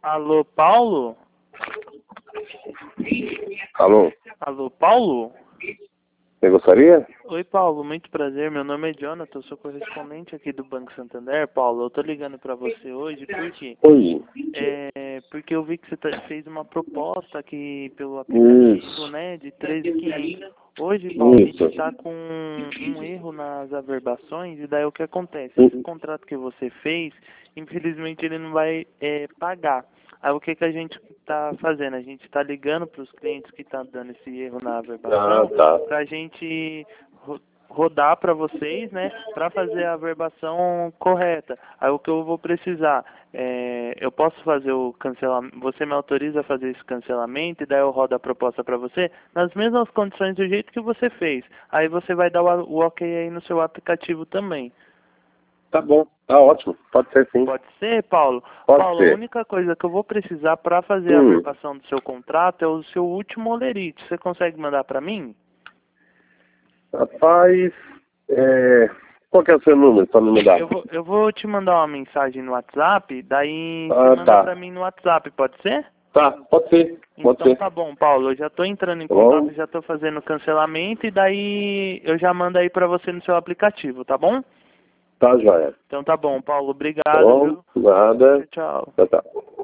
Alô, Paulo? Alô, Alô, Paulo? você gostaria? Oi, Paulo, muito prazer. Meu nome é Jonathan, eu sou correspondente aqui do Banco Santander. Paulo, eu tô ligando para você hoje porque Oi. porque eu vi que você fez uma proposta aqui pelo aplicativo, Isso. né, de 13.500. Hoje, Paulo, a gente Isso. está com um erro nas averbações e daí o que acontece? Esse contrato que você fez, infelizmente ele não vai pagar. Aí o que que a gente está fazendo? A gente está ligando para os clientes que estão dando esse erro na averbação Tá. para a gente rodar para vocês, né, para fazer a averbação correta. Aí o que eu vou precisar, eu posso fazer o cancelamento, você me autoriza a fazer esse cancelamento e daí eu rodo a proposta para você nas mesmas condições do jeito que você fez. Aí você vai dar o ok aí no seu aplicativo também. Tá bom, tá ótimo. Pode ser sim. Pode ser, Paulo? Pode Paulo, a ser. única coisa que eu vou precisar para fazer a averbação do seu contrato é o seu último olerite. Você consegue mandar para mim? Rapaz, qual que é o seu número para me mudar? Eu vou te mandar uma mensagem no WhatsApp, daí você Ah, manda tá. pra mim no WhatsApp, pode ser? Tá, pode ser. Pode Então ser. tá bom, Paulo, eu já tô entrando em Tá bom? contato, já tô fazendo o cancelamento e daí eu já mando aí pra você no seu aplicativo, tá bom? Tá, joia. Então tá bom, Paulo, Tá obrigado, bom? viu? Nada. Tchau, tchau. Tá, tá.